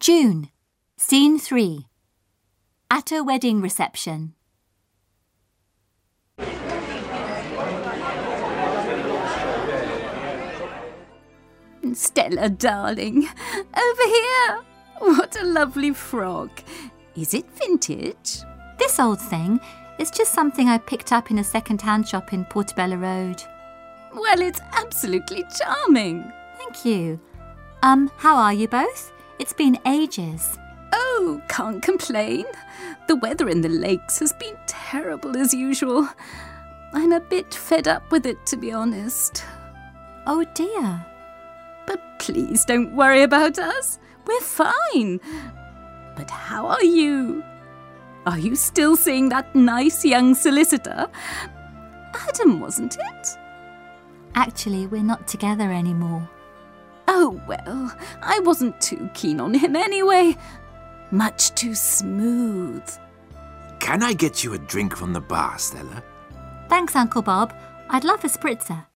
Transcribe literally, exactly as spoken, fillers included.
June. Scene three. At a wedding reception. Stella, darling, over here. What a lovely frock. Is it vintage? This old thing is just something I picked up in a second-hand shop in Portobello Road. Well, it's absolutely charming. Thank you. Um, how are you both? It's been ages. Oh, can't complain. The weather in the lakes has been terrible as usual. I'm a bit fed up with it, to be honest. Oh dear. But please don't worry about us. We're fine. But how are you? Are you still seeing that nice young solicitor? Adam, wasn't it? Actually, we're not together anymore. Oh, well, I wasn't too keen on him anyway. Much too smooth. Can I get you a drink from the bar, Stella? Thanks, Uncle Bob. I'd love a spritzer.